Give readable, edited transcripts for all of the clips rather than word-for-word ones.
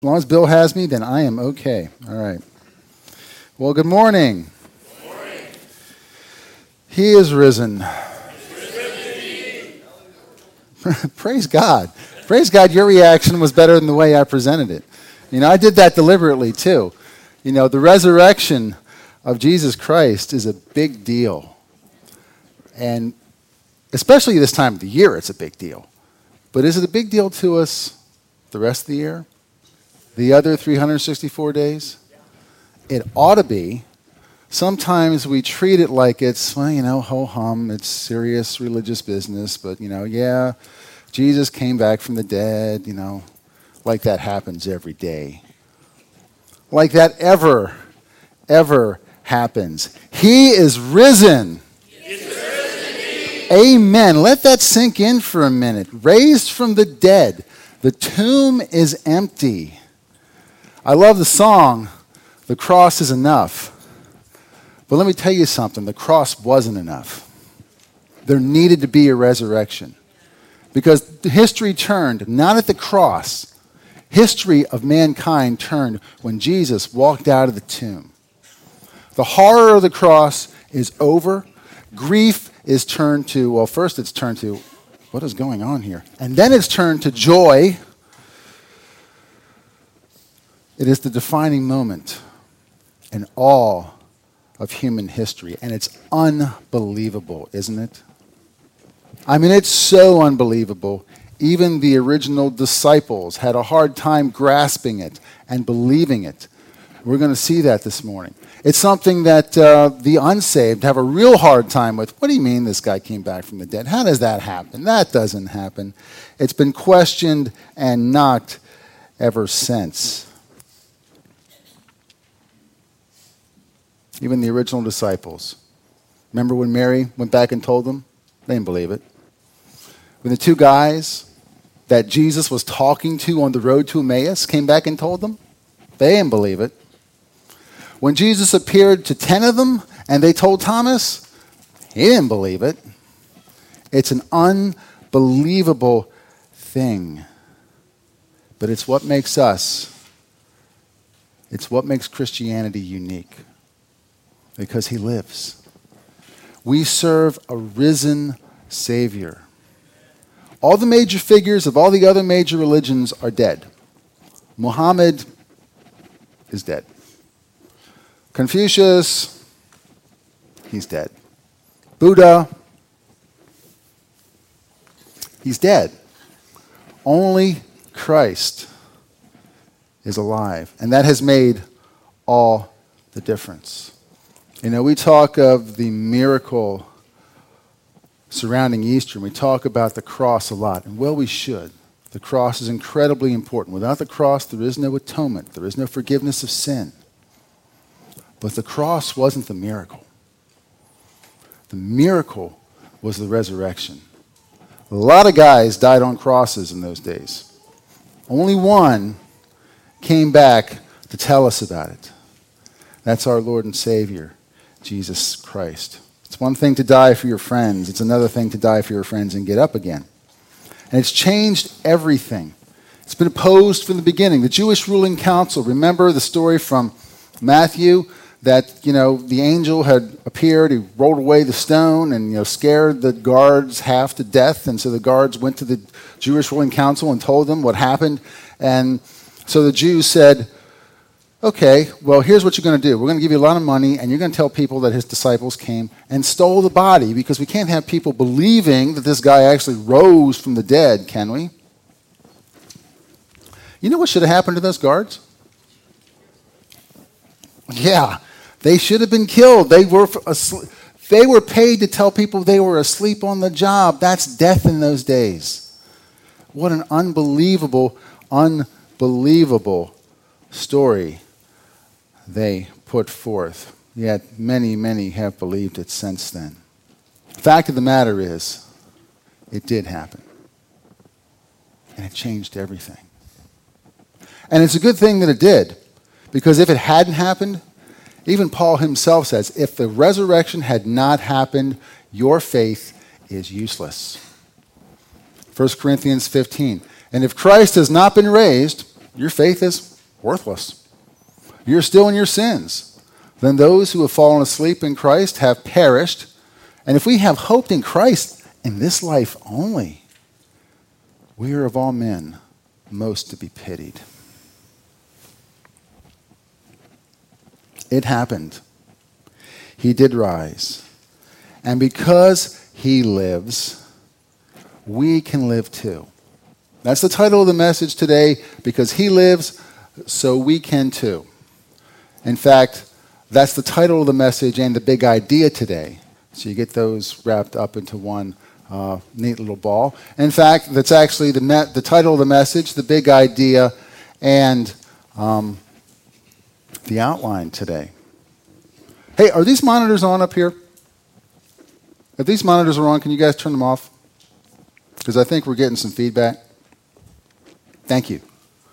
As long as Bill has me, then I am okay. All right. Well, good morning. Good morning. He is risen. Praise God. Praise God, your reaction was better than the way I presented it. I did that deliberately too. The resurrection of Jesus Christ is a big deal. And especially this time of the year, it's a big deal. But is it a big deal to us the rest of the year? The other 364 days? It ought to be. Sometimes we treat it like it's, ho-hum, it's serious religious business, but, Jesus came back from the dead, like that happens every day. Like that ever happens. He is risen. Amen. Let that sink in for a minute. Raised from the dead. The tomb is empty. I love the song, "The Cross is Enough." But let me tell you something, the cross wasn't enough. There needed to be a resurrection. Because history turned, not at the cross. History of mankind turned when Jesus walked out of the tomb. The horror of the cross is over. Grief is turned to, first it's turned to, what is going on here? And then it's turned to joy. It is the defining moment in all of human history. And it's unbelievable, isn't it? It's so unbelievable. Even the original disciples had a hard time grasping it and believing it. We're going to see that this morning. It's something that the unsaved have a real hard time with. What do you mean this guy came back from the dead? How does that happen? That doesn't happen. It's been questioned and knocked ever since. Even the original disciples. Remember when Mary went back and told them? They didn't believe it. When the two guys that Jesus was talking to on the road to Emmaus came back and told them, they didn't believe it. When Jesus appeared to 10 of them and they told Thomas, he didn't believe it. It's an unbelievable thing. But it's what makes Christianity unique. Because he lives. We serve a risen Savior. All the major figures of all the other major religions are dead. Muhammad is dead. Confucius, he's dead. Buddha, he's dead. Only Christ is alive. And that has made all the difference. We talk of the miracle surrounding Easter, and we talk about the cross a lot, and we should. The cross is incredibly important. Without the cross, there is no atonement. There is no forgiveness of sin. But the cross wasn't the miracle. The miracle was the resurrection. A lot of guys died on crosses in those days. Only one came back to tell us about it. That's our Lord and Savior, Jesus Christ. It's one thing to die for your friends. It's another thing to die for your friends and get up again. And it's changed everything. It's been opposed from the beginning. The Jewish ruling council, remember the story from Matthew that, the angel had appeared, he rolled away the stone and, scared the guards half to death. And so the guards went to the Jewish ruling council and told them what happened. And so the Jews said, okay, well, here's what you're going to do. We're going to give you a lot of money, and you're going to tell people that his disciples came and stole the body, because we can't have people believing that this guy actually rose from the dead, can we? You know what should have happened to those guards? Yeah, they should have been killed. They were paid to tell people they were asleep on the job. That's death in those days. What an unbelievable story they put forth. Yet many have believed it since then. The fact of the matter is, it did happen. And it changed everything. And it's a good thing that it did, because if it hadn't happened, even Paul himself says, if the resurrection had not happened, your faith is useless. 1 Corinthians 15. And if Christ has not been raised, your faith is worthless. You're still in your sins. Then those who have fallen asleep in Christ have perished. And if we have hoped in Christ in this life only, we are of all men most to be pitied. It happened. He did rise. And because he lives, we can live too. That's the title of the message today, because he lives, so we can too. In fact, that's the title of the message and the big idea today. So you get those wrapped up into one neat little ball. In fact, that's actually the title of the message, the big idea, and the outline today. Hey, are these monitors on up here? If these monitors are on, can you guys turn them off? Because I think we're getting some feedback. Thank you.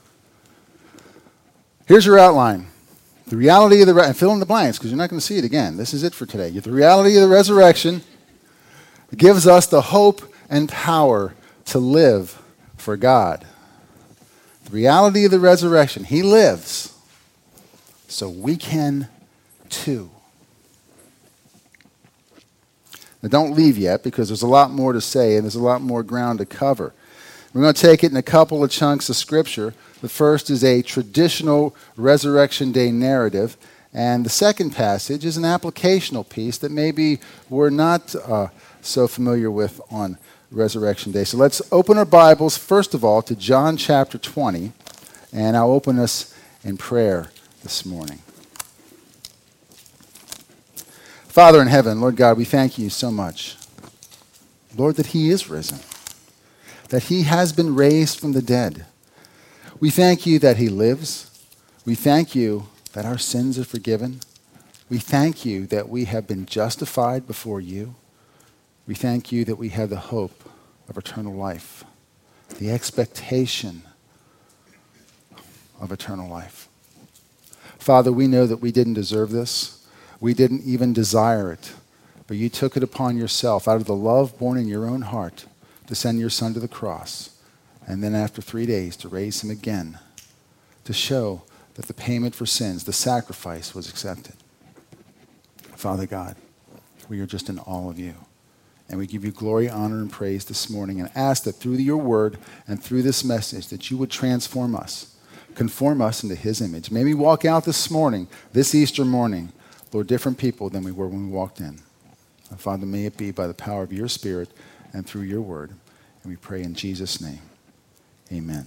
Here's your outline. The reality of and fill in the blanks, because you're not going to see it again. This is it for today. The reality of the resurrection gives us the hope and power to live for God. The reality of the resurrection. He lives, so we can too. Now, don't leave yet, because there's a lot more to say and there's a lot more ground to cover. We're going to take it in a couple of chunks of Scripture. The first is a traditional Resurrection Day narrative, and the second passage is an applicational piece that maybe we're not so familiar with on Resurrection Day. So let's open our Bibles, first of all, to John chapter 20, and I'll open us in prayer this morning. Father in heaven, Lord God, we thank you so much, Lord, that he is risen, that he has been raised from the dead. We thank you that he lives. We thank you that our sins are forgiven. We thank you that we have been justified before you. We thank you that we have the hope of eternal life, the expectation of eternal life. Father, we know that we didn't deserve this. We didn't even desire it, but you took it upon yourself out of the love born in your own heart to send your son to the cross, and then after 3 days to raise him again, to show that the payment for sins, the sacrifice, was accepted. Father God, we are just in awe of you, and we give you glory, honor, and praise this morning, and ask that through your word and through this message that you would transform us, conform us into his image. May we walk out this morning, this Easter morning, Lord, different people than we were when we walked in. And Father, may it be by the power of your Spirit and through your word. And we pray in Jesus' name. Amen.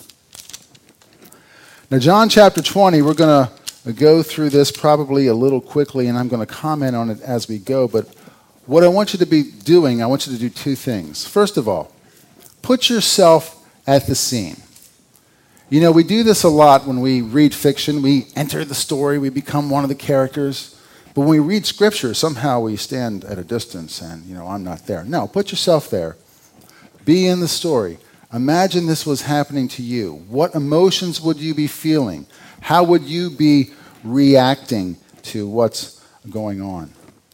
Now, John chapter 20, we're going to go through this probably a little quickly, and I'm going to comment on it as we go. But what I want you to be doing, I want you to do two things. First of all, put yourself at the scene. You know, we do this a lot when we read fiction. We enter the story. We become one of the characters. But when we read Scripture, somehow we stand at a distance and, I'm not there. No, put yourself there. Be in the story. Imagine this was happening to you. What emotions would you be feeling? How would you be reacting to what's going on?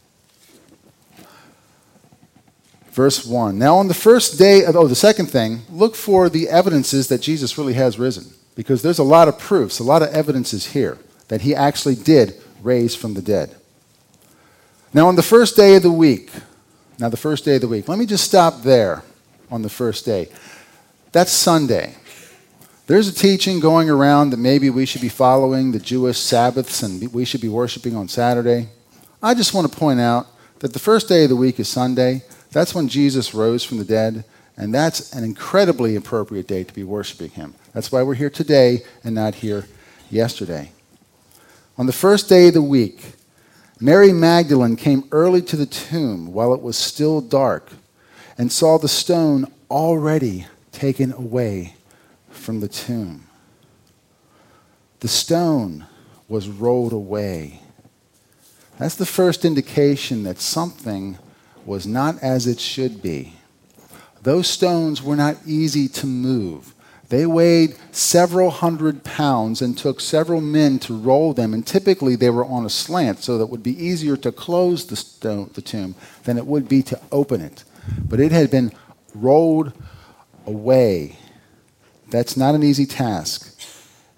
Verse 1. Now on the first day, the second thing, look for the evidences that Jesus really has risen. Because there's a lot of proofs, a lot of evidences here that he actually did raise from the dead. Now on the first day of the week, let me just stop there on the first day. That's Sunday. There's a teaching going around that maybe we should be following the Jewish Sabbaths and we should be worshiping on Saturday. I just want to point out that the first day of the week is Sunday. That's when Jesus rose from the dead, and that's an incredibly appropriate day to be worshiping him. That's why we're here today and not here yesterday. On the first day of the week, Mary Magdalene came early to the tomb while it was still dark and saw the stone already taken away from the tomb. The stone was rolled away. That's the first indication that something was not as it should be. Those stones were not easy to move. They weighed several hundred pounds and took several men to roll them, and typically they were on a slant, so that it would be easier to close the tomb than it would be to open it. But it had been rolled away. That's not an easy task.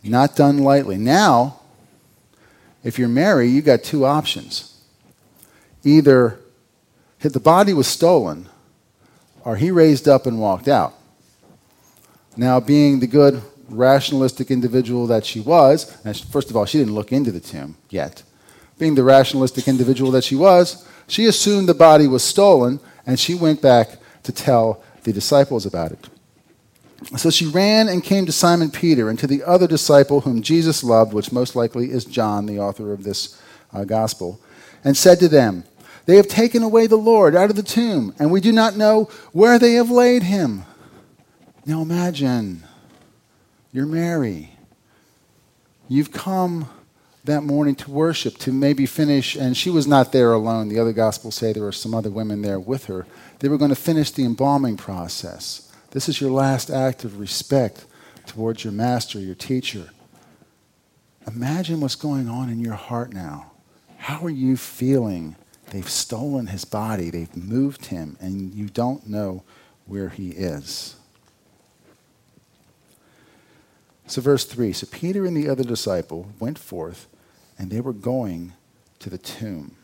Not done lightly. Now, if you're Mary, you got two options. Either the body was stolen, or he raised up and walked out. Now, being the good, rationalistic individual that she was, and first of all, she didn't look into the tomb yet. Being the rationalistic individual that she was, she assumed the body was stolen, and she went back to tell the disciples about it. So she ran and came to Simon Peter and to the other disciple whom Jesus loved, which most likely is John, the author of this gospel, and said to them, "They have taken away the Lord out of the tomb, and we do not know where they have laid him." Now imagine, you're Mary. You've come that morning to worship, to maybe finish, and she was not there alone. The other gospels say there were some other women there with her. They were going to finish the embalming process. This is your last act of respect towards your master, your teacher. Imagine what's going on in your heart now. How are you feeling? They've stolen his body. They've moved him, and you don't know where he is. So verse 3, so Peter and the other disciple went forth, and they were going to the tomb.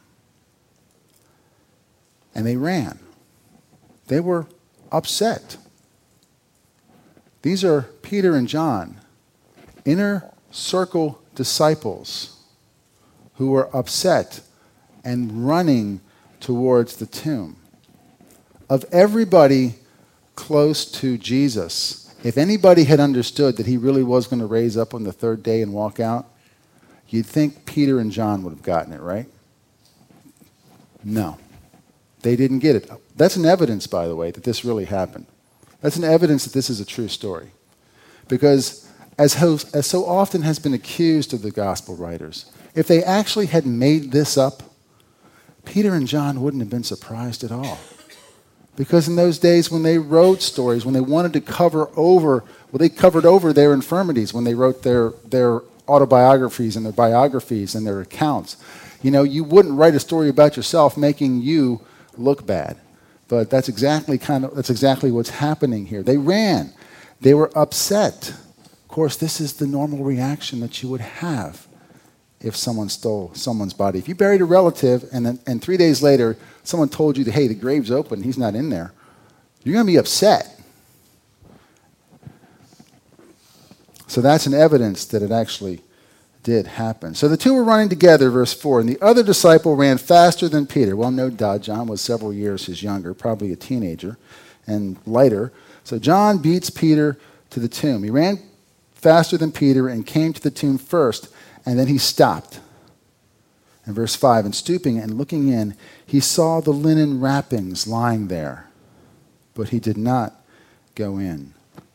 And they ran. They were upset. These are Peter and John, inner circle disciples who were upset and running towards the tomb. Of everybody close to Jesus, if anybody had understood that he really was going to raise up on the third day and walk out, you'd think Peter and John would have gotten it, right? No. They didn't get it. That's an evidence, by the way, that this really happened. That's an evidence that this is a true story. Because as so often has been accused of the gospel writers, if they actually had made this up, Peter and John wouldn't have been surprised at all. Because in those days when they wrote stories, when they wanted to cover over, well, they covered over their infirmities when they wrote their autobiographies and their biographies and their accounts. You know, you wouldn't write a story about yourself making you look bad. But that's exactly what's happening here. They ran. They were upset. Of course, this is the normal reaction that you would have if someone stole someone's body. If you buried a relative and 3 days later someone told you that, hey, the grave's open, he's not in there, you're going to be upset. So that's an evidence that it actually did happen. So the two were running together, verse 4, and the other disciple ran faster than Peter. Well, no doubt, John was several years his younger, probably a teenager and lighter. So John beats Peter to the tomb. He ran faster than Peter and came to the tomb first, and then he stopped. In verse 5, and stooping and looking in, he saw the linen wrappings lying there, but he did not go in.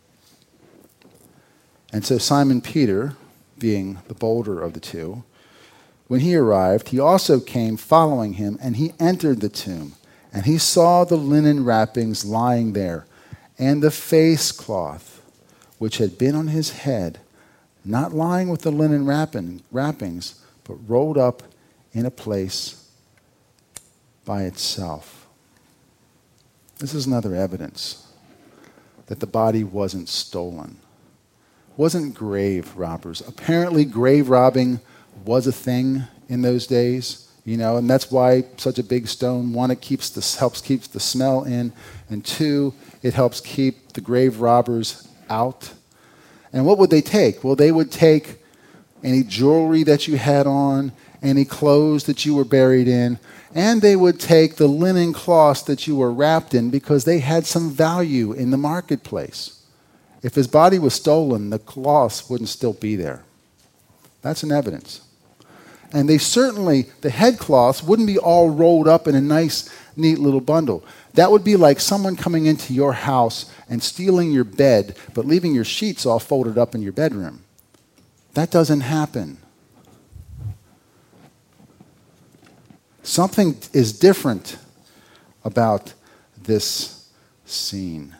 And so Simon Peter, being the bolder of the two, when he arrived, he also came following him, and he entered the tomb, and he saw the linen wrappings lying there, and the face cloth which had been on his head, not lying with the linen wrappings, but rolled up in a place by itself. This is another evidence that the body wasn't stolen. Wasn't grave robbers. Apparently grave robbing was a thing in those days, you know, and that's why such a big stone, one, it helps keep the smell in, and two, it helps keep the grave robbers out. And what would they take? Well, they would take any jewelry that you had on, any clothes that you were buried in, and they would take the linen cloths that you were wrapped in because they had some value in the marketplace. If his body was stolen, the cloths wouldn't still be there. That's an evidence. And the head cloths wouldn't be all rolled up in a nice, neat little bundle. That would be like someone coming into your house and stealing your bed, but leaving your sheets all folded up in your bedroom. That doesn't happen. Something is different about this scene.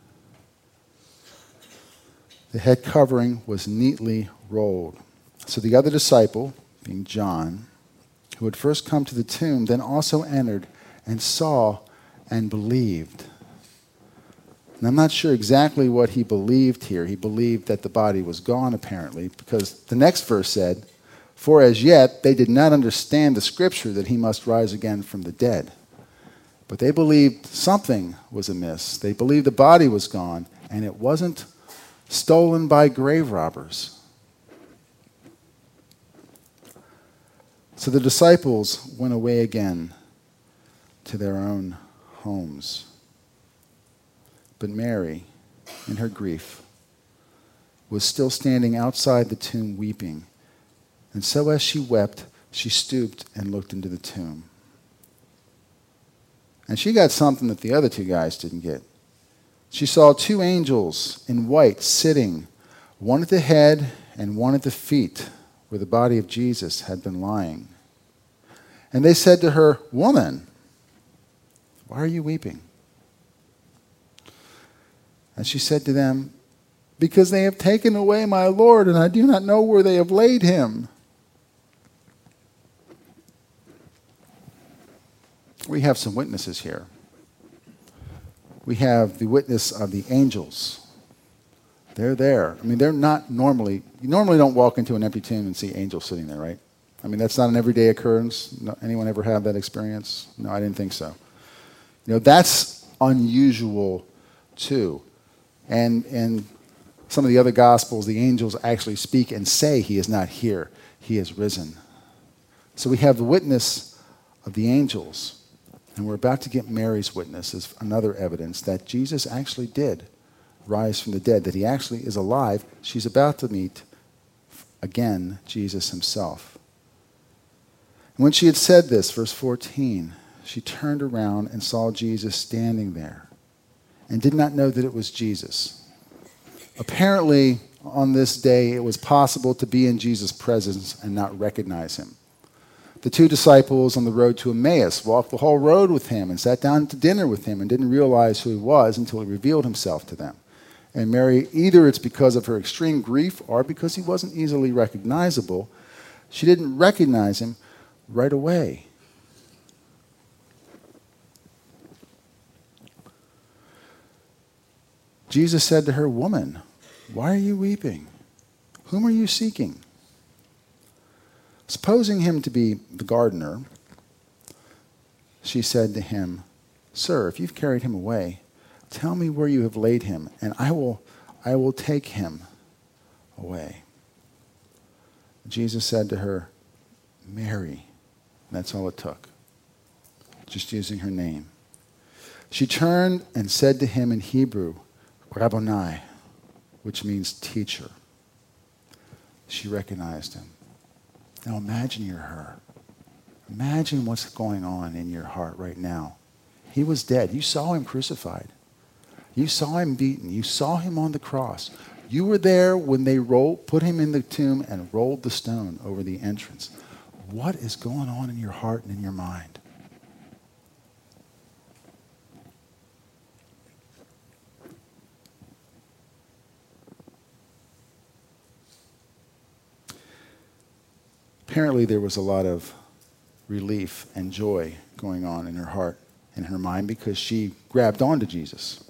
The head covering was neatly rolled. So the other disciple, being John, who had first come to the tomb, then also entered and saw and believed. And I'm not sure exactly what he believed here. He believed that the body was gone, apparently, because the next verse said, "For as yet they did not understand the scripture that he must rise again from the dead." But they believed something was amiss. They believed the body was gone, and it wasn't stolen by grave robbers. So the disciples went away again to their own homes. But Mary, in her grief, was still standing outside the tomb weeping. And so as she wept, she stooped and looked into the tomb. And she got something that the other two guys didn't get. She saw two angels in white sitting, one at the head and one at the feet, where the body of Jesus had been lying. And they said to her, "Woman, why are you weeping?" And she said to them, "Because they have taken away my Lord, and I do not know where they have laid him." We have some witnesses here. We have the witness of the angels. They're there. I mean, they're not normally, you normally don't walk into an empty tomb and see angels sitting there, right? I mean, that's not an everyday occurrence. No, anyone ever have that experience? No, I didn't think so. That's unusual too. And in some of the other Gospels, the angels actually speak and say he is not here. He is risen. So we have the witness of the angels. And we're about to get Mary's witness as another evidence that Jesus actually did rise from the dead, that he actually is alive. She's about to meet, again, Jesus himself. And when she had said this, verse 14, she turned around and saw Jesus standing there and did not know that it was Jesus. Apparently, on this day, it was possible to be in Jesus' presence and not recognize him. The two disciples on the road to Emmaus walked the whole road with him and sat down to dinner with him and didn't realize who he was until he revealed himself to them. And Mary, either it's because of her extreme grief or because he wasn't easily recognizable, she didn't recognize him right away. Jesus said to her, "Woman, why are you weeping? Whom are you seeking?" Supposing him to be the gardener, she said to him, "Sir, if you've carried him away, tell me where you have laid him, and I will take him away." Jesus said to her, "Mary." That's all it took. Just using her name. She turned and said to him in Hebrew, "Rabboni," which means teacher. She recognized him. Now imagine you're her. Imagine what's going on in your heart right now. He was dead. You saw him crucified. You saw him beaten. You saw him on the cross. You were there when they put him in the tomb and rolled the stone over the entrance. What is going on in your heart and in your mind? Apparently there was a lot of relief and joy going on in her heart and her mind because she grabbed onto Jesus.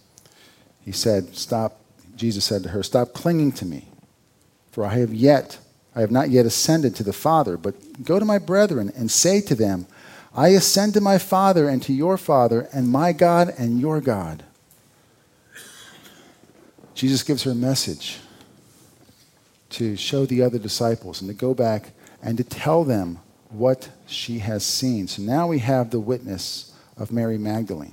Jesus said to her, "Stop clinging to me, for I have not yet ascended to the Father, but go to my brethren and say to them, I ascend to my Father and to your Father, and my God and your God." Jesus gives her a message to show the other disciples and to go back and to tell them what she has seen. So now we have the witness of Mary Magdalene,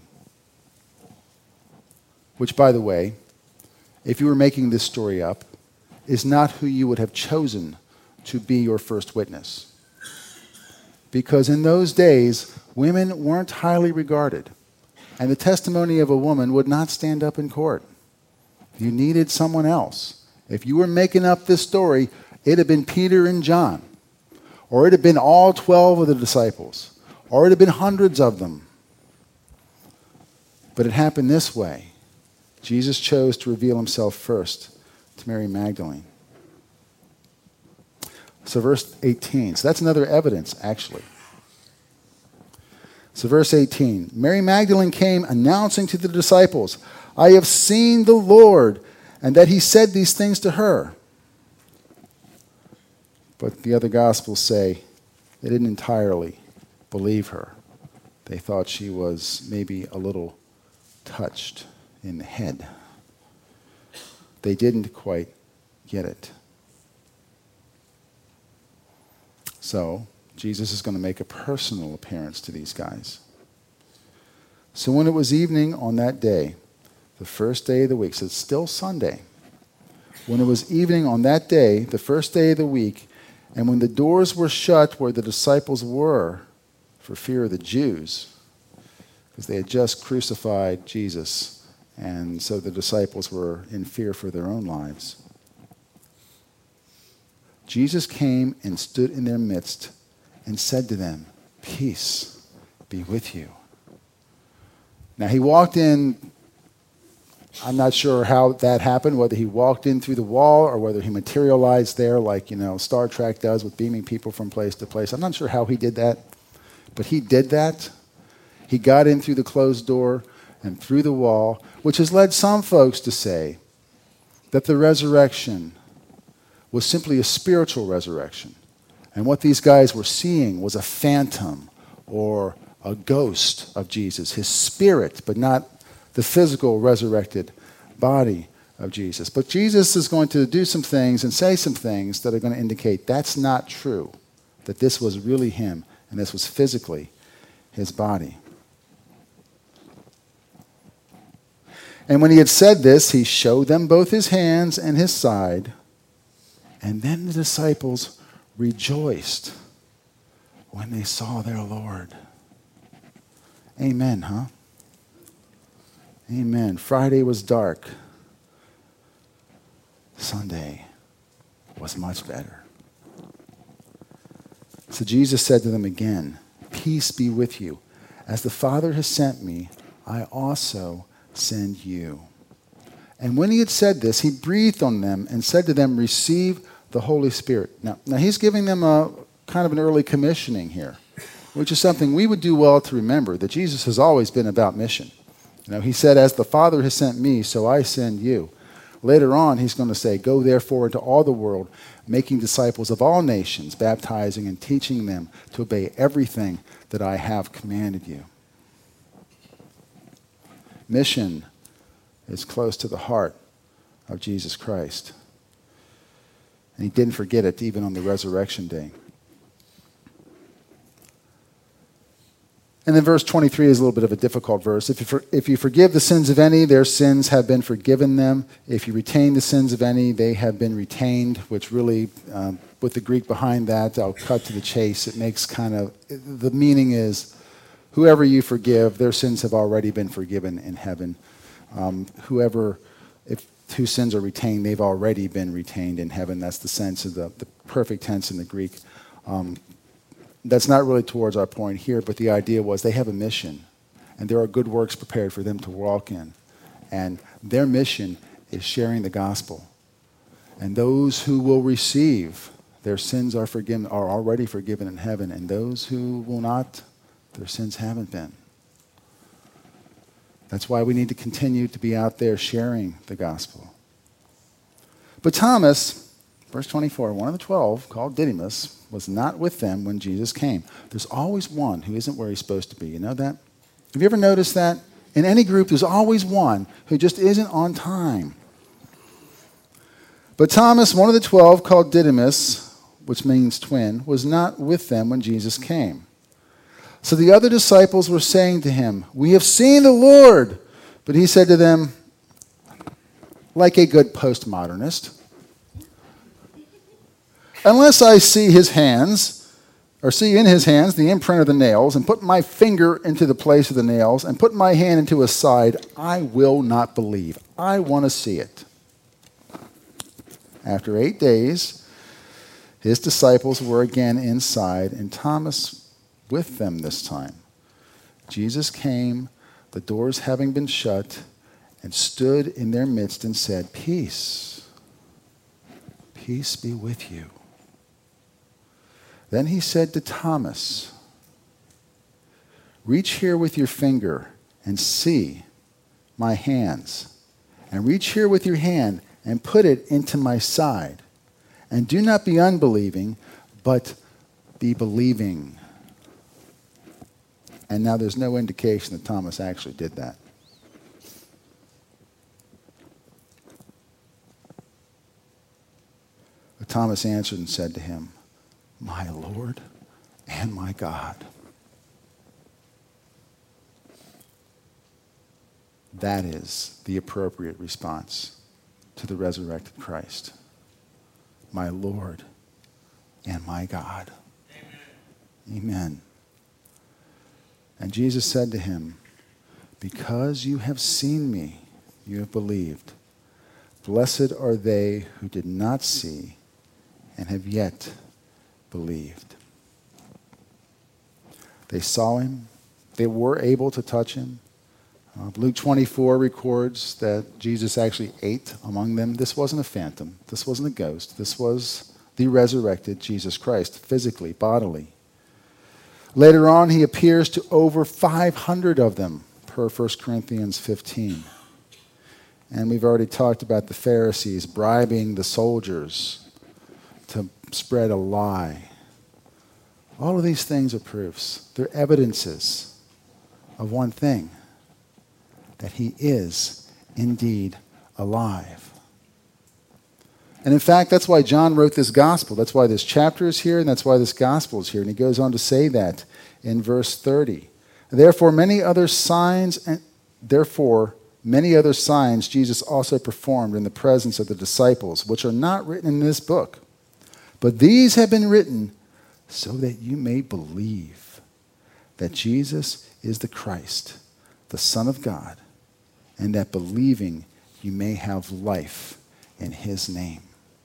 which, by the way, if you were making this story up, is not who you would have chosen to be your first witness. Because in those days, women weren't highly regarded, and the testimony of a woman would not stand up in court. You needed someone else. If you were making up this story, it'd have been Peter and John, or it'd have been all 12 of the disciples, or it'd have been hundreds of them. But it happened this way. Jesus chose to reveal himself first to Mary Magdalene. So verse 18. So that's another evidence, actually. So verse 18. Mary Magdalene came announcing to the disciples, I have seen the Lord, and that he said these things to her. But the other Gospels say they didn't entirely believe her. They thought she was maybe a little touched in the head. They didn't quite get it. So, Jesus is going to make a personal appearance to these guys. So when it was evening on that day, the first day of the week, so it's still Sunday. When it was evening on that day, the first day of the week, and when the doors were shut where the disciples were for fear of the Jews, because they had just crucified Jesus, and so the disciples were in fear for their own lives, Jesus came and stood in their midst and said to them, "Peace be with you." Now he walked in, I'm not sure how that happened, whether he walked in through the wall or whether he materialized there like, Star Trek does with beaming people from place to place. I'm not sure how he did that, but he did that. He got in through the closed door and through the wall, which has led some folks to say that the resurrection was simply a spiritual resurrection. And what these guys were seeing was a phantom or a ghost of Jesus, his spirit, but not the physical resurrected body of Jesus. But Jesus is going to do some things and say some things that are going to indicate that's not true, that this was really him and this was physically his body. And when he had said this, he showed them both his hands and his side. And then the disciples rejoiced when they saw their Lord. Amen, huh? Amen. Friday was dark. Sunday was much better. So Jesus said to them again, "Peace be with you. As the Father has sent me, I also send you." And when he had said this, he breathed on them and said to them, "Receive the Holy Spirit." Now he's giving them a kind of an early commissioning here, which is something we would do well to remember, that Jesus has always been about mission. He said, "As the Father has sent me, so I send you." Later on, he's going to say, "Go therefore into all the world, making disciples of all nations, baptizing and teaching them to obey everything that I have commanded you." Mission is close to the heart of Jesus Christ. And he didn't forget it even on the resurrection day. And then verse 23 is a little bit of a difficult verse. If you forgive the sins of any, their sins have been forgiven them. If you retain the sins of any, they have been retained, which really, with the Greek behind that, I'll cut to the chase. It makes the meaning is, whoever you forgive, their sins have already been forgiven in heaven. Whose sins are retained, they've already been retained in heaven. That's the sense of the perfect tense in the Greek. That's not really towards our point here, but the idea was they have a mission, and there are good works prepared for them to walk in. And their mission is sharing the gospel. And those who will receive, their sins are already forgiven in heaven, and those who will not, their sins haven't been. That's why we need to continue to be out there sharing the gospel. But Thomas, verse 24, one of the 12, called Didymus, was not with them when Jesus came. There's always one who isn't where he's supposed to be. You know that? Have you ever noticed that? In any group, there's always one who just isn't on time. But Thomas, one of the 12, called Didymus, which means twin, was not with them when Jesus came. So the other disciples were saying to him, "We have seen the Lord." But he said to them, like a good postmodernist, "Unless I see his hands, or see in his hands the imprint of the nails, and put my finger into the place of the nails, and put my hand into his side, I will not believe." I want to see it. After 8 days, his disciples were again inside, and Thomas with them this time. Jesus came, the doors having been shut, and stood in their midst and said, "Peace, peace be with you." Then he said to Thomas, "Reach here with your finger and see my hands, and reach here with your hand and put it into my side. And do not be unbelieving, but be believing. And now there's no indication that Thomas actually did that. But Thomas answered and said to him, my Lord and my God. That is the appropriate response to the resurrected Christ. My Lord and my God. Amen. Amen. And Jesus said to him, because you have seen me, you have believed. Blessed are they who did not see and have yet believed. They saw him. They were able to touch him. Luke 24 records that Jesus actually ate among them. This wasn't a phantom. This wasn't a ghost. This was the resurrected Jesus Christ, physically, bodily. Later on, he appears to over 500 of them, per 1 Corinthians 15. And we've already talked about the Pharisees bribing the soldiers to spread a lie. All of these things are proofs. They're evidences of one thing, that he is indeed alive. And in fact, that's why John wrote this gospel. That's why this chapter is here, and that's why this gospel is here. And he goes on to say that in verse 30. Therefore, many other signs Jesus also performed in the presence of the disciples, which are not written in this book. But these have been written so that you may believe that Jesus is the Christ, the Son of God, and that believing you may have life in his name.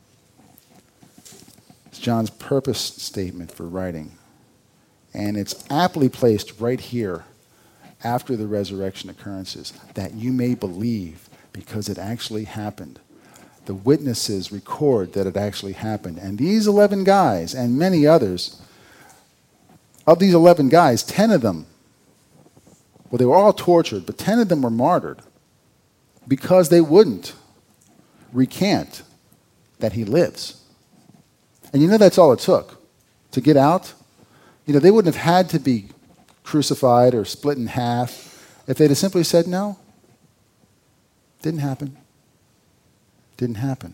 It's John's purpose statement for writing. And it's aptly placed right here after the resurrection occurrences, that you may believe because it actually happened. The witnesses record that it actually happened. And these 11 guys and many others, of these 11 guys, 10 of them, well, they were all tortured, but 10 of them were martyred because they wouldn't recant that he lives. And you know that's all it took to get out. You know, they wouldn't have had to be crucified or split in half if they'd have simply said no. Didn't happen. Didn't happen.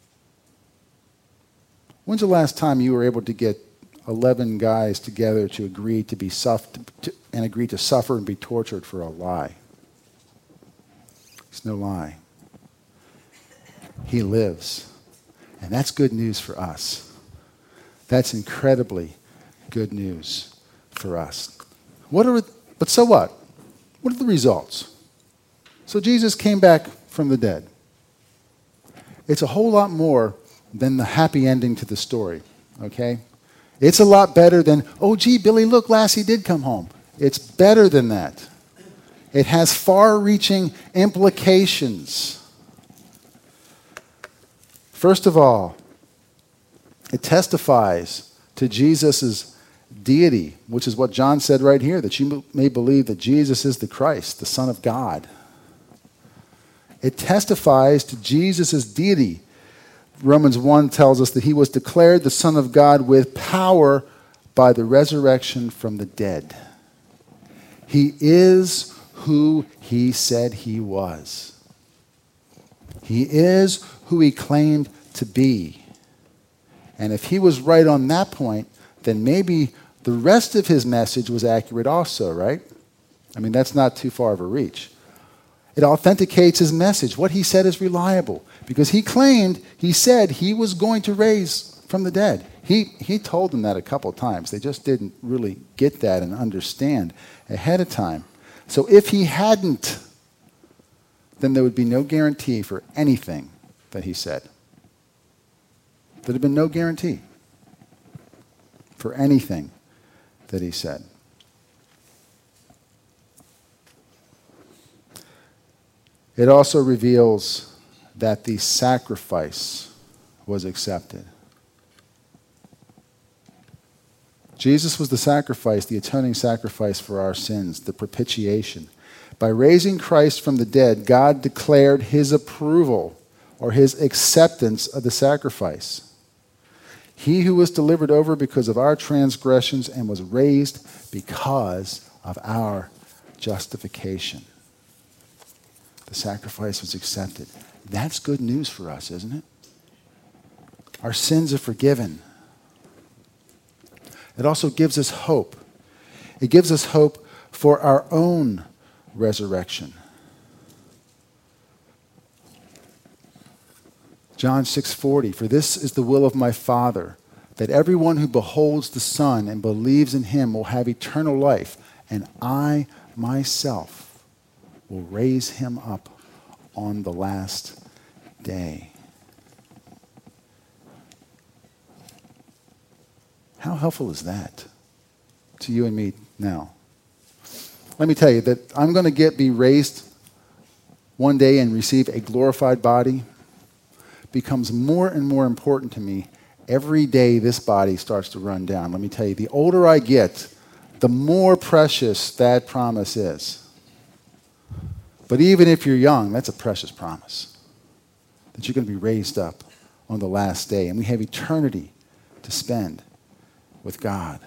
When's the last time you were able to get 11 guys together to agree to be agree to suffer and be tortured for a lie? It's no lie. He lives. And that's good news for us. That's incredibly good news for us. But so what? What are the results? So Jesus came back from the dead. It's a whole lot more than the happy ending to the story, okay? It's a lot better than, oh, gee, Billy, look, Lassie did come home. It's better than that. It has far-reaching implications. First of all, it testifies to Jesus' deity, which is what John said right here, that you may believe that Jesus is the Christ, the Son of God. It testifies to Jesus' deity. Romans 1 tells us that he was declared the Son of God with power by the resurrection from the dead. He is who he said he was. He is who he claimed to be. And if he was right on that point, then maybe the rest of his message was accurate also, right? I mean, that's not too far of a reach. It authenticates his message. What he said is reliable because he said he was going to raise from the dead. He told them that a couple of times. They just didn't really get that and understand ahead of time. So if he hadn't, then there would be no guarantee for anything that he said. There'd have been no guarantee for anything that he said. It also reveals that the sacrifice was accepted. Jesus was the sacrifice, the atoning sacrifice for our sins, the propitiation. By raising Christ from the dead, God declared his approval or his acceptance of the sacrifice. He who was delivered over because of our transgressions and was raised because of our justification. The sacrifice was accepted. That's good news for us, isn't it? Our sins are forgiven. It also gives us hope. It gives us hope for our own resurrection. John 6:40, for this is the will of my Father, that everyone who beholds the Son and believes in him will have eternal life, and I myself will raise him up on the last day. How helpful is that to you and me now? Let me tell you that I'm going to be raised one day and receive a glorified body becomes more and more important to me every day this body starts to run down. Let me tell you, the older I get, the more precious that promise is. But even if you're young, that's a precious promise, that you're going to be raised up on the last day, and we have eternity to spend with God.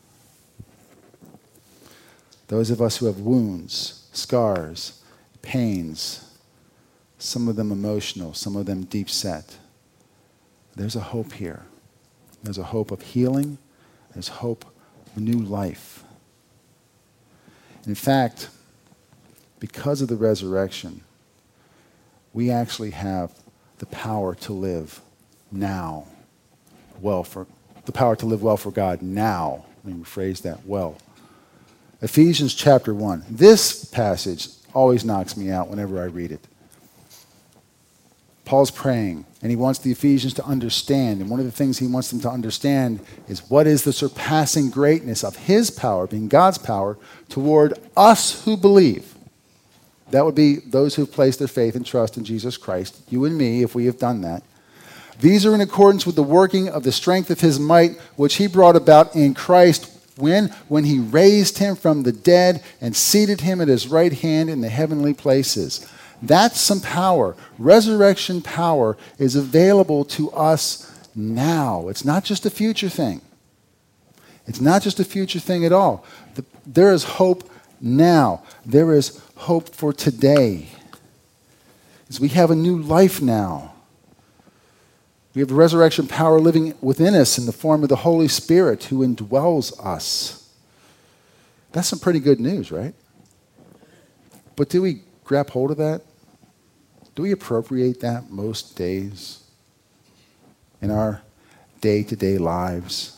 Those of us who have wounds, scars, pains, some of them emotional, some of them deep set, there's a hope here. There's a hope of healing. There's hope of new life. In fact, because of the resurrection, we actually have the power to live now the power to live well for God now. Let me rephrase that well. Ephesians chapter 1. This passage always knocks me out whenever I read it. Paul's praying, and he wants the Ephesians to understand. And one of the things he wants them to understand is what is the surpassing greatness of his power, being God's power, toward us who believe. That would be those who've placed their faith and trust in Jesus Christ, you and me, if we have done that. These are in accordance with the working of the strength of his might, which he brought about in Christ when he raised him from the dead and seated him at his right hand in the heavenly places. That's some power. Resurrection power is available to us now. It's not just a future thing. It's not just a future thing at all. There is hope now. There is hope for today. As we have a new life now. We have the resurrection power living within us in the form of the Holy Spirit who indwells us. That's some pretty good news, right? But do we grab hold of that? Do we appropriate that most days in our day-to-day lives?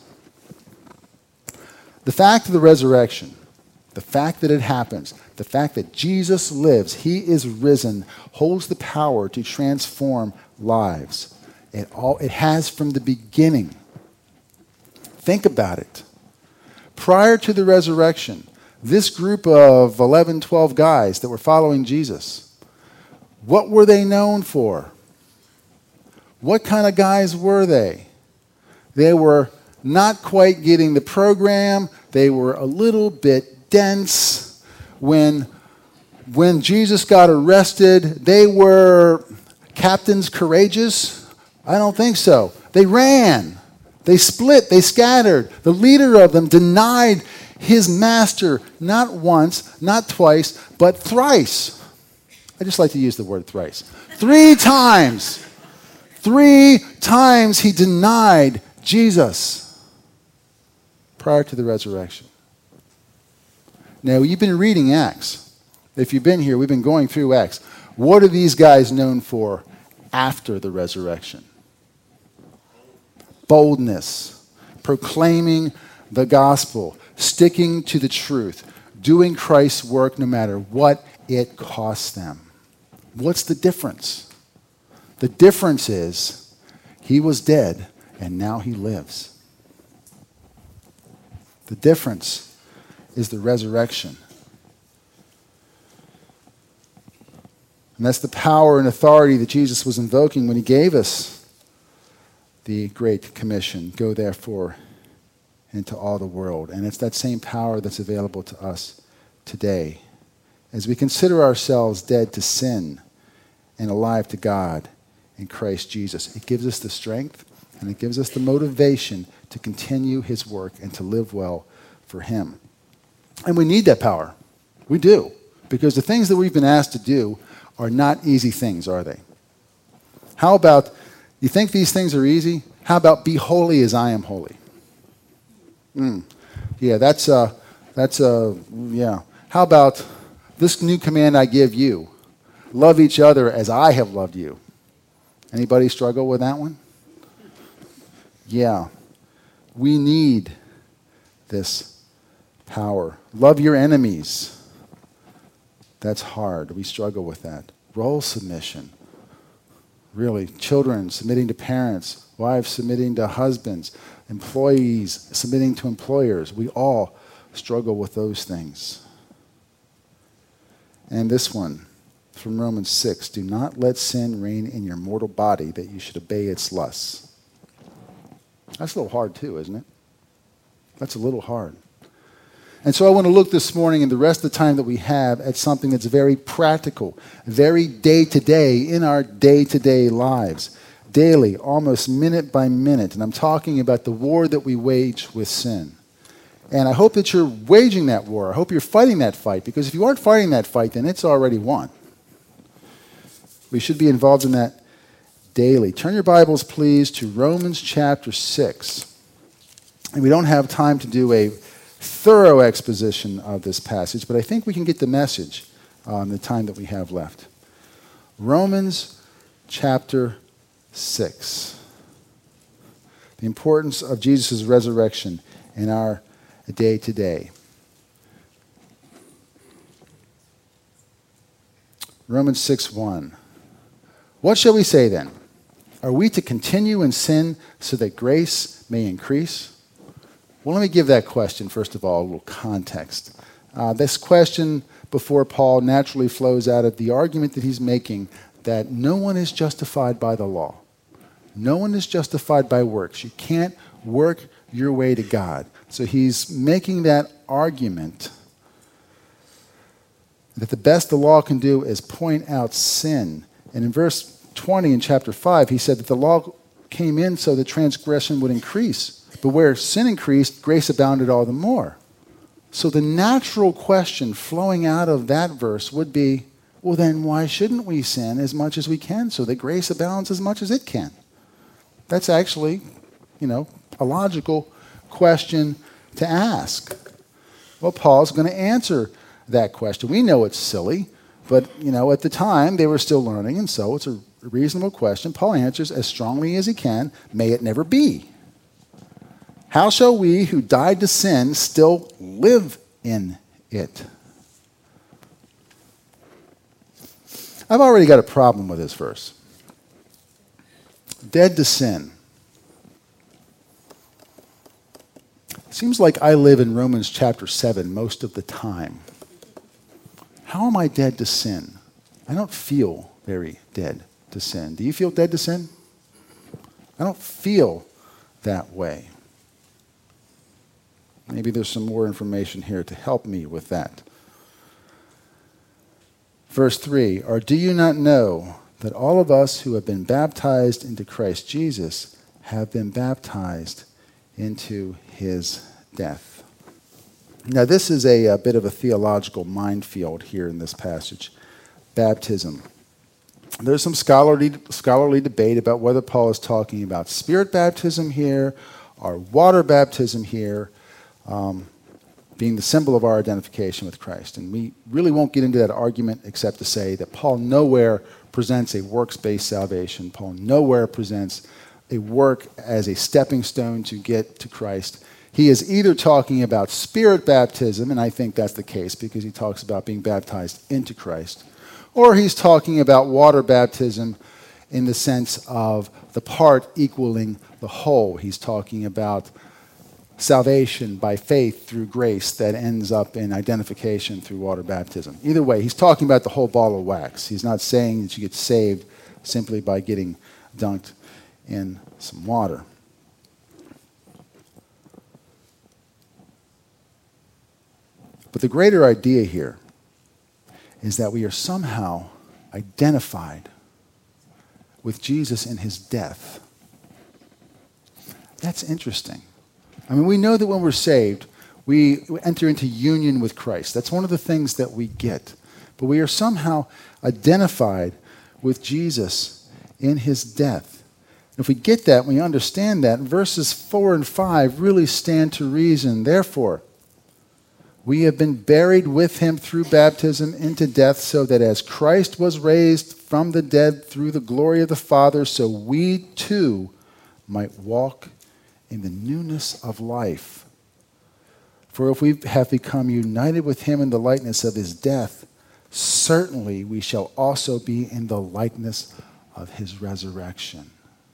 The fact of the resurrection, the fact that it happens, the fact that Jesus lives, he is risen, holds the power to transform lives. It has from the beginning. Think about it. Prior to the resurrection, this group of 11, 12 guys that were following Jesus, what were they known for? What kind of guys were they? They were not quite getting the program. They were a little bit dense. When Jesus got arrested, they were captains courageous. I don't think so. They ran. They split. They scattered. The leader of them denied his master not once, not twice, but thrice. I just like to use the word thrice. 3 times. 3 times he denied Jesus prior to the resurrection. Now, you've been reading Acts. If you've been here, we've been going through Acts. What are these guys known for after the resurrection? Boldness, proclaiming the gospel, sticking to the truth, doing Christ's work no matter what it costs them. What's the difference? The difference is he was dead and now he lives. The difference is the resurrection. And that's the power and authority that Jesus was invoking when he gave us the Great Commission, go therefore into all the world. And it's that same power that's available to us today as we consider ourselves dead to sin and alive to God in Christ Jesus. It gives us the strength and it gives us the motivation to continue his work and to live well for him. And we need that power. We do. Because the things that we've been asked to do are not easy things, are they? How about, you think these things are easy? How about be holy as I am holy? Yeah, yeah. How about this new command I give you? Love each other as I have loved you. Anybody struggle with that one? Yeah. We need this power. Love your enemies. That's hard. We struggle with that. Role submission. Really, children submitting to parents, wives submitting to husbands, employees submitting to employers. We all struggle with those things. And this one from Romans 6, do not let sin reign in your mortal body that you should obey its lusts. That's a little hard too, isn't it? That's a little hard. And so I want to look this morning and the rest of the time that we have at something that's very practical, very day-to-day in our day-to-day lives, daily, almost minute by minute. And I'm talking about the war that we wage with sin. And I hope that you're waging that war. I hope you're fighting that fight, because if you aren't fighting that fight, then it's already won. We should be involved in that daily. Turn your Bibles, please, to Romans chapter 6. And we don't have time to do a thorough exposition of this passage, but I think we can get the message in the time that we have left. Romans chapter 6. The importance of Jesus' resurrection in our day-to-day. Romans 6:1. What shall we say then? Are we to continue in sin so that grace may increase? Well, let me give that question, first of all, a little context. This question before Paul naturally flows out of the argument that he's making that no one is justified by the law. No one is justified by works. You can't work your way to God. So he's making that argument that the best the law can do is point out sin. And in verse 20 in chapter 5, he said that the law came in so that transgression would increase. But where sin increased, grace abounded all the more. So the natural question flowing out of that verse would be, well, then why shouldn't we sin as much as we can so that grace abounds as much as it can? That's actually, a logical question to ask. Well, Paul's going to answer that question. We know it's silly, but, at the time they were still learning, and so it's a reasonable question. Paul answers as strongly as he can, may it never be. How shall we who died to sin still live in it? I've already got a problem with this verse. Dead to sin. Seems like I live in Romans chapter 7 most of the time. How am I dead to sin? I don't feel very dead to sin. Do you feel dead to sin? I don't feel that way. Maybe there's some more information here to help me with that. Verse 3, or do you not know that all of us who have been baptized into Christ Jesus have been baptized into his death? Now this is a bit of a theological minefield here in this passage. Baptism. There's some scholarly debate about whether Paul is talking about spirit baptism here or water baptism here. Being the symbol of our identification with Christ. And we really won't get into that argument except to say that Paul nowhere presents a works-based salvation. Paul nowhere presents a work as a stepping stone to get to Christ. He is either talking about spirit baptism, and I think that's the case because he talks about being baptized into Christ, or he's talking about water baptism in the sense of the part equaling the whole. He's talking about salvation by faith through grace that ends up in identification through water baptism. Either way, he's talking about the whole ball of wax. He's not saying that you get saved simply by getting dunked in some water. But the greater idea here is that we are somehow identified with Jesus in his death. That's interesting. I mean, we know that when we're saved, we enter into union with Christ. That's one of the things that we get. But we are somehow identified with Jesus in his death. If we get that, we understand that, verses 4 and 5 really stand to reason. Therefore, we have been buried with him through baptism into death, so that as Christ was raised from the dead through the glory of the Father, so we too might walk in the newness of life. For if we have become united with him in the likeness of his death, certainly we shall also be in the likeness of his resurrection.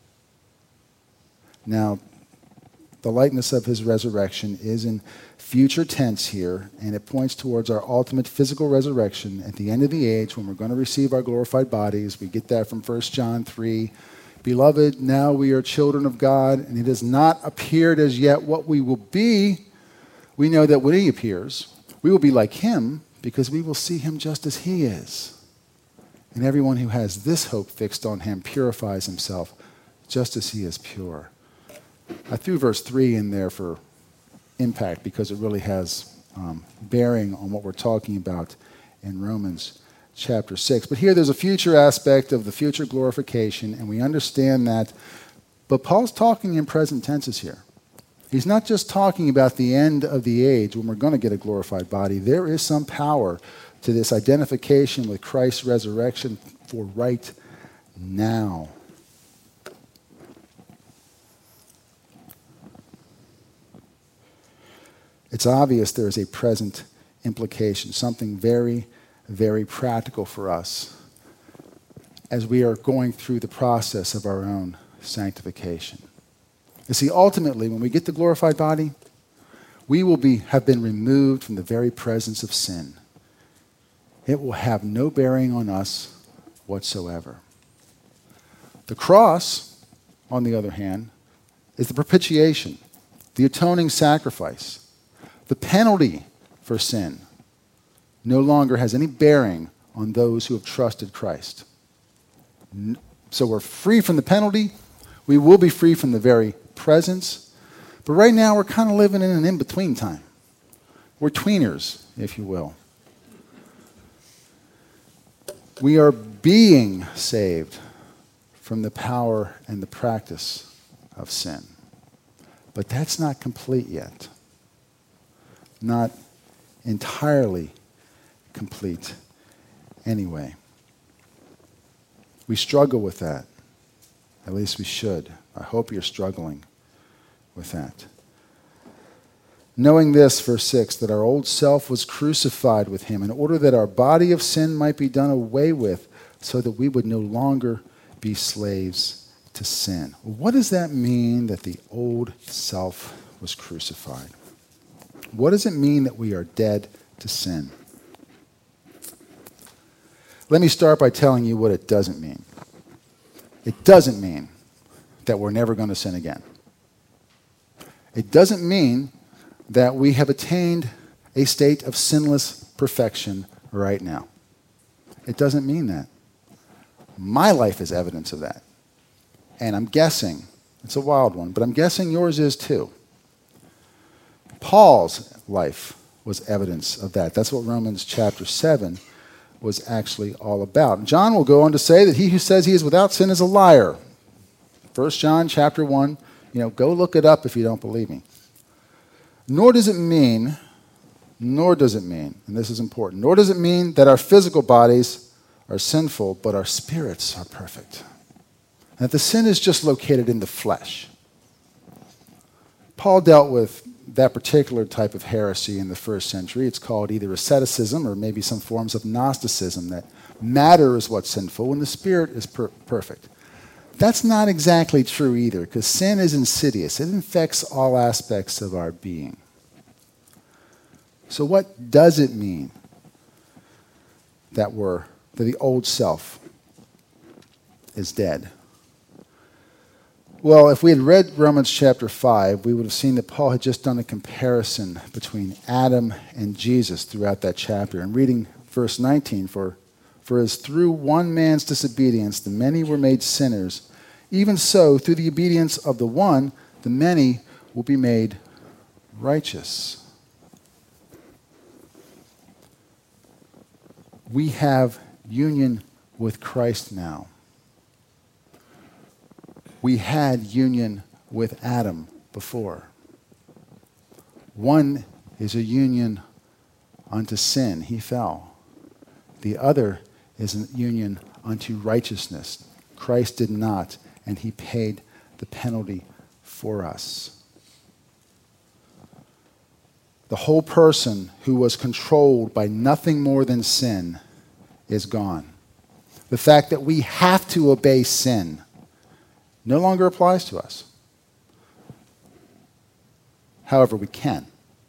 Now, the likeness of his resurrection is in future tense here, and it points towards our ultimate physical resurrection at the end of the age when we're going to receive our glorified bodies. We get that from 1 John 3. Beloved, now we are children of God, and it has not appeared as yet what we will be. We know that when he appears, we will be like him, because we will see him just as he is. And everyone who has this hope fixed on him purifies himself just as he is pure. I threw verse 3 in there for impact because it really has bearing on what we're talking about in Romans chapter 6. But here there's a future aspect of the future glorification, and we understand that. But Paul's talking in present tenses here. He's not just talking about the end of the age when we're going to get a glorified body. There is some power to this identification with Christ's resurrection for right now. It's obvious there is a present implication, something very, very practical for us as we are going through the process of our own sanctification. You see, ultimately, when we get the glorified body, we will have been removed from the very presence of sin. It will have no bearing on us whatsoever. The cross, on the other hand, is the propitiation, the atoning sacrifice. The penalty for sin no longer has any bearing on those who have trusted Christ. So we're free from the penalty. We will be free from the very presence. But right now we're kind of living in an in-between time. We're tweeners, if you will. We are being saved from the power and the practice of sin. But that's not complete yet. Not entirely complete anyway. We struggle with that. At least we should. I hope you're struggling with that. Knowing this, verse 6, that our old self was crucified with him in order that our body of sin might be done away with, so that we would no longer be slaves to sin. What does that mean, that the old self was crucified? What does it mean that we are dead to sin? Let me start by telling you what it doesn't mean. It doesn't mean that we're never going to sin again. It doesn't mean that we have attained a state of sinless perfection right now. It doesn't mean that. My life is evidence of that. And I'm guessing, it's a wild one, but I'm guessing yours is too. Paul's life was evidence of that. That's what Romans chapter 7 was actually all about. John will go on to say that he who says he is without sin is a liar. 1 John chapter 1, go look it up if you don't believe me. Nor does it mean, and this is important, nor does it mean that our physical bodies are sinful, but our spirits are perfect. And that the sin is just located in the flesh. Paul dealt with that particular type of heresy in the first century. It's called either asceticism or maybe some forms of Gnosticism, that matter is what's sinful and the spirit is perfect. That's not exactly true either, because sin is insidious. It infects all aspects of our being. So what does it mean that the old self is dead? Well, if we had read Romans chapter 5, we would have seen that Paul had just done a comparison between Adam and Jesus throughout that chapter. And reading verse 19, for as through one man's disobedience the many were made sinners, even so through the obedience of the one the many will be made righteous. We have union with Christ now. We had union with Adam before. One is a union unto sin. He fell. The other is a union unto righteousness. Christ did not, and he paid the penalty for us. The whole person who was controlled by nothing more than sin is gone. The fact that we have to obey sin no longer applies to us. However, we can.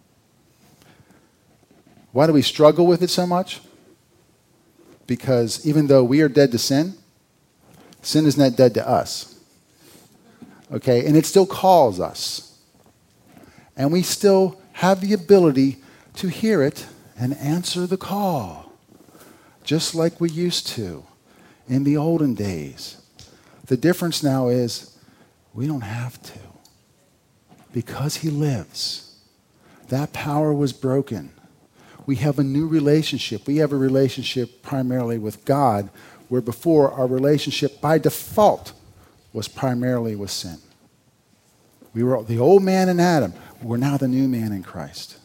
Why do we struggle with it so much? Because even though we are dead to sin, sin is not dead to us. Okay? And it still calls us. And we still have the ability to hear it and answer the call, just like we used to in the olden days. The difference now is we don't have to, because he lives. That power was broken. We have a new relationship. We have a relationship primarily with God, where before our relationship by default was primarily with sin. We were the old man in Adam. We're now the new man in Christ.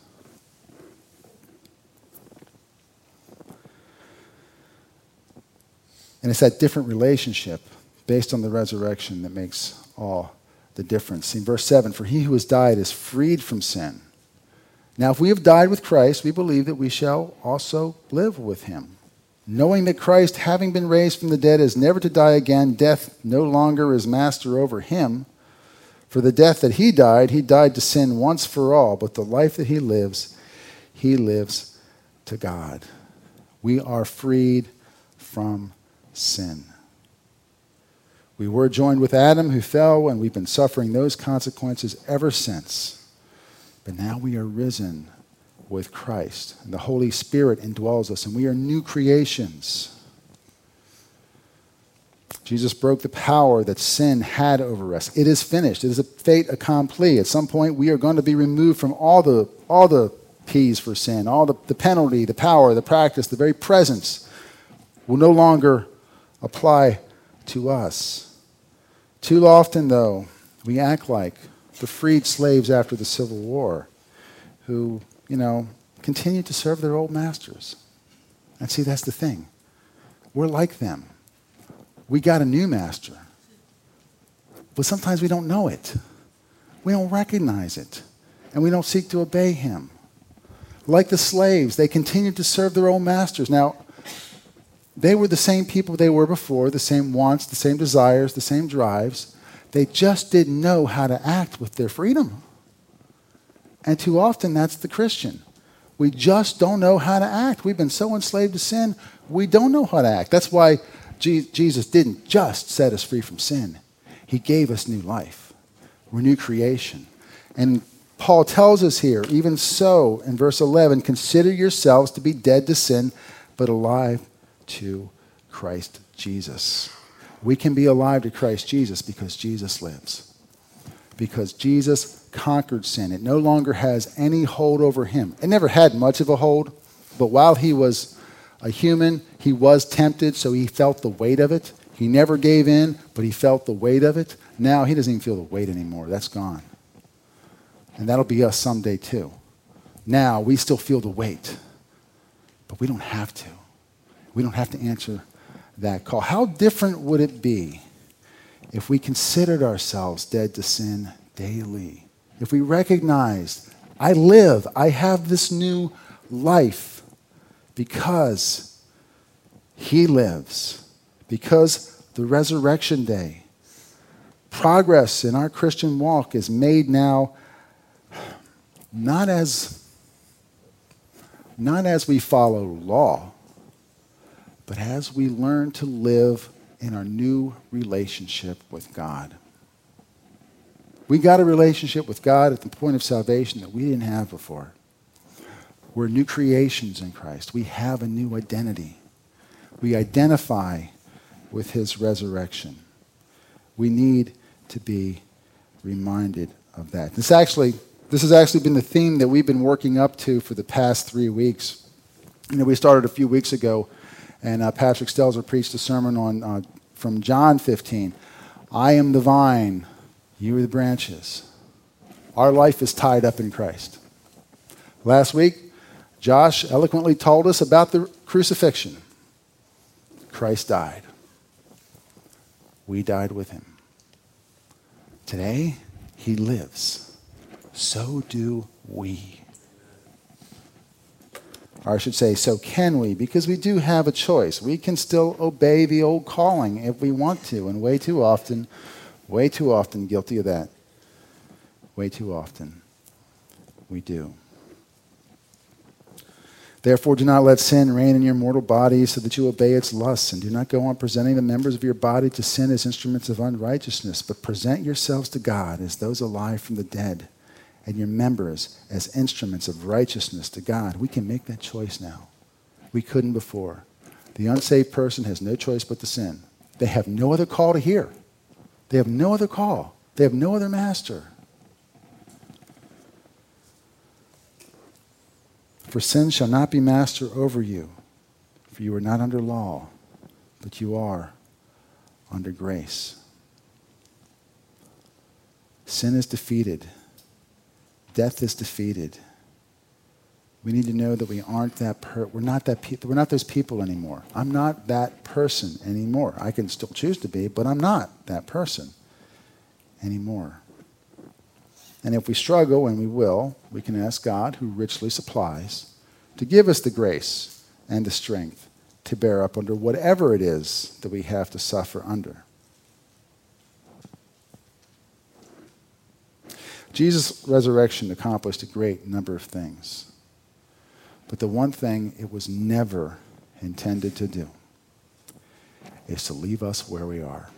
And it's that different relationship based on the resurrection that makes all the difference. In verse 7, for he who has died is freed from sin. Now, if we have died with Christ, we believe that we shall also live with him. Knowing that Christ, having been raised from the dead, is never to die again, death no longer is master over him. For the death that he died to sin once for all, but the life that he lives to God. We are freed from sin. We were joined with Adam, who fell, and we've been suffering those consequences ever since. But now we are risen with Christ, and the Holy Spirit indwells us, and we are new creations. Jesus broke the power that sin had over us. It is finished. It is a fait accompli. At some point, we are going to be removed from all the P's for sin, all the penalty, the power, the practice, the very presence will no longer apply to us. Too often, though, we act like the freed slaves after the Civil War who, continued to serve their old masters. And see, that's the thing. We're like them. We got a new master. But sometimes we don't know it. We don't recognize it. And we don't seek to obey him. Like the slaves, they continued to serve their old masters. Now, they were the same people they were before, the same wants, the same desires, the same drives. They just didn't know how to act with their freedom. And too often, that's the Christian. We just don't know how to act. We've been so enslaved to sin, we don't know how to act. That's why Jesus didn't just set us free from sin. He gave us new life. We're new creation. And Paul tells us here, even so, in verse 11, consider yourselves to be dead to sin, but alive to Christ Jesus. We can be alive to Christ Jesus because Jesus lives. Because Jesus conquered sin. It no longer has any hold over him. It never had much of a hold, but while he was a human, he was tempted, so he felt the weight of it. He never gave in, but he felt the weight of it. Now he doesn't even feel the weight anymore. That's gone. And that'll be us someday too. Now we still feel the weight, but we don't have to. We don't have to answer that call. How different would it be if we considered ourselves dead to sin daily? If we recognized, I live, I have this new life because he lives, because the resurrection day. Progress in our Christian walk is made now not as we follow law, but as we learn to live in our new relationship with God. We got a relationship with God at the point of salvation that we didn't have before. We're new creations in Christ. We have a new identity. We identify with his resurrection. We need to be reminded of that. This has actually been the theme that we've been working up to for the past 3 weeks. We started a few weeks ago, and Patrick Stelzer preached a sermon on from John 15. I am the vine, you are the branches. Our life is tied up in Christ. Last week, Josh eloquently told us about the crucifixion. Christ died. We died with him. Today, he lives. So do we. Or I should say, so can we, because we do have a choice. We can still obey the old calling if we want to, and way too often, guilty of that. Way too often, we do. Therefore, do not let sin reign in your mortal body so that you obey its lusts, and do not go on presenting the members of your body to sin as instruments of unrighteousness, but present yourselves to God as those alive from the dead, and your members as instruments of righteousness to God. We can make that choice now. We couldn't before. The unsaved person has no choice but to sin. They have no other call to hear. They have no other call. They have no other master. For sin shall not be master over you, for you are not under law, but you are under grace. Sin is defeated. Death is defeated. We need to know that we aren't we're not those people anymore. I'm not that person anymore. I can still choose to be, but I'm not that person anymore. And if we struggle, and we will, we can ask God, who richly supplies, to give us the grace and the strength to bear up under whatever it is that we have to suffer under. Jesus' resurrection accomplished a great number of things. But the one thing it was never intended to do is to leave us where we are.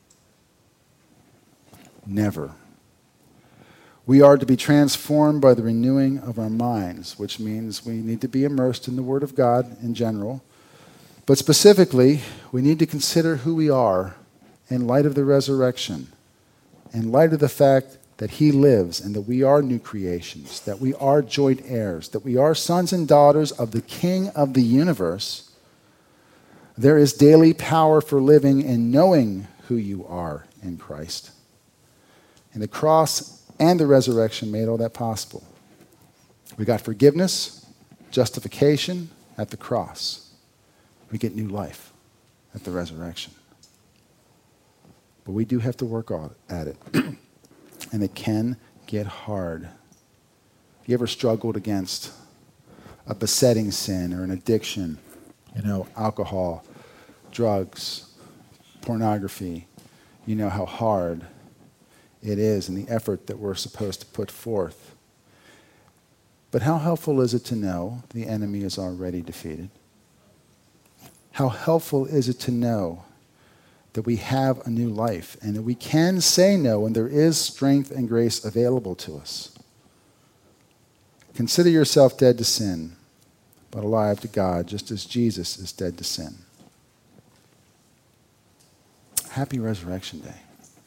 Never. We are to be transformed by the renewing of our minds, which means we need to be immersed in the Word of God in general. But specifically, we need to consider who we are in light of the resurrection, in light of the fact that he lives and that we are new creations, that we are joint heirs, that we are sons and daughters of the King of the universe. There is daily power for living and knowing who you are in Christ. And the cross and the resurrection made all that possible. We got forgiveness, justification at the cross. We get new life at the resurrection. But we do have to work at it. And it can get hard. Have you ever struggled against a besetting sin or an addiction? Alcohol, drugs, pornography. You know how hard it is and the effort that we're supposed to put forth. But how helpful is it to know the enemy is already defeated? How helpful is it to know that we have a new life and that we can say no and there is strength and grace available to us? Consider yourself dead to sin, but alive to God, just as Jesus is dead to sin. Happy Resurrection Day.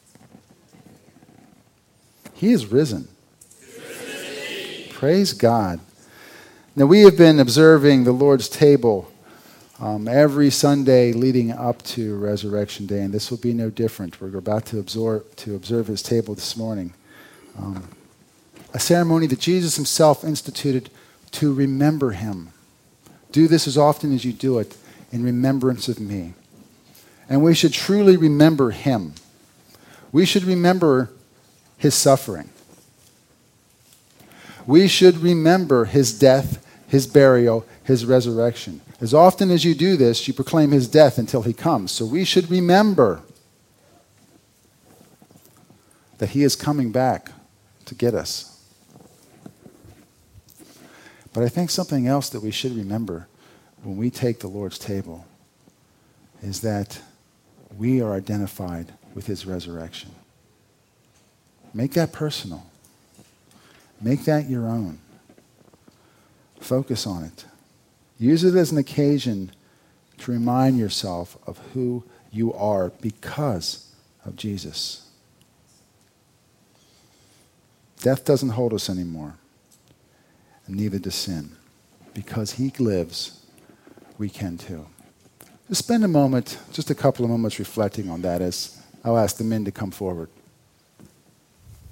He is risen. Praise God. Now, we have been observing the Lord's table every Sunday leading up to Resurrection Day, and this will be no different. We're about to observe his table this morning. A ceremony that Jesus himself instituted to remember him. Do this as often as you do it in remembrance of me. And we should truly remember him. We should remember his suffering. We should remember his death, his burial, his resurrection. As often as you do this, you proclaim his death until he comes. So we should remember that he is coming back to get us. But I think something else that we should remember when we take the Lord's table is that we are identified with his resurrection. Make that personal. Make that your own. Focus on it. Use it as an occasion to remind yourself of who you are because of Jesus. Death doesn't hold us anymore, and neither does sin. Because he lives, we can too. Just spend a moment, just a couple of moments reflecting on that as I'll ask the men to come forward.